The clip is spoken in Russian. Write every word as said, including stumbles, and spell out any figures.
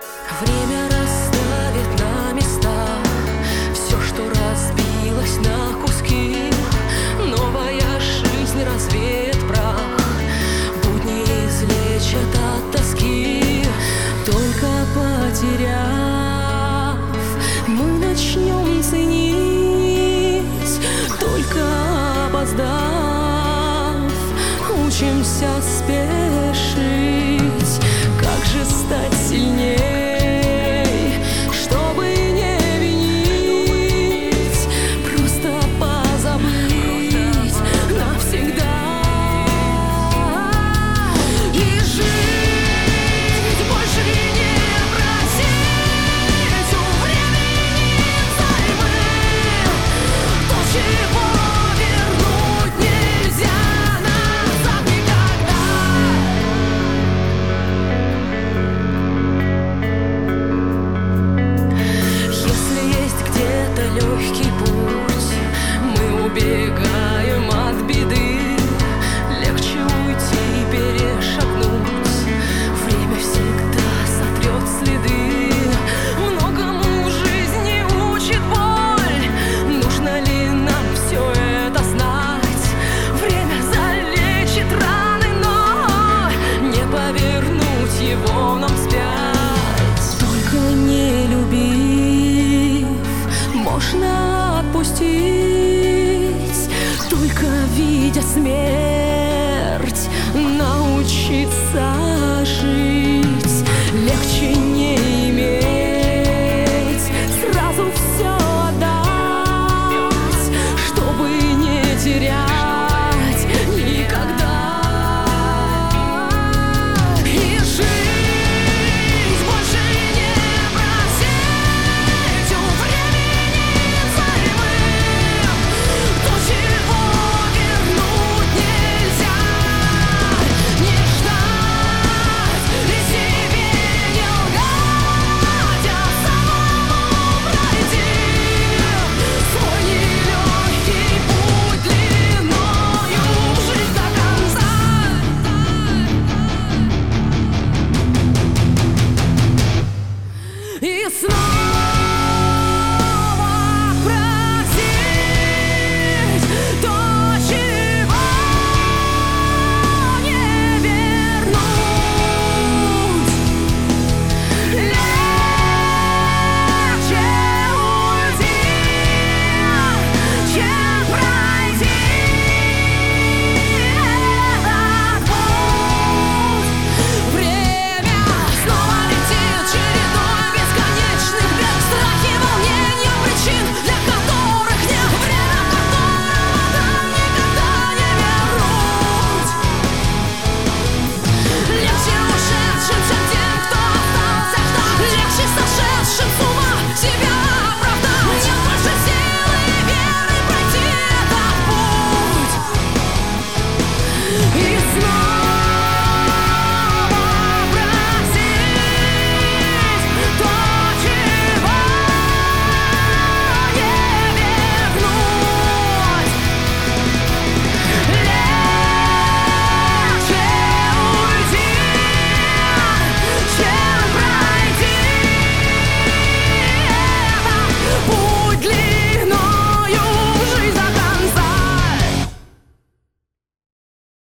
Время расставит на места все, что разбилось на куски. Новая жизнь развеет прах, будни излечат от тоски. Только потеряв, мы начнем ценить. Только опоздав, учимся спешить. Как же стать сильней, чтобы не винить, просто позабыть навсегда и жить больше не просить у времени взаймы то, чего вернуть нельзя назад никогда. Если есть где-то легкий путь, мы убегаем от беды. Легче уйти, перешагнуть, время всегда сотрет следы. Многому в жизни учит боль, нужно ли нам все это знать? Время залечит раны, но не повернуть его нам вспять. Только не любив, можно отпустить. Только видя смерть, научиться жить. Легче не иметь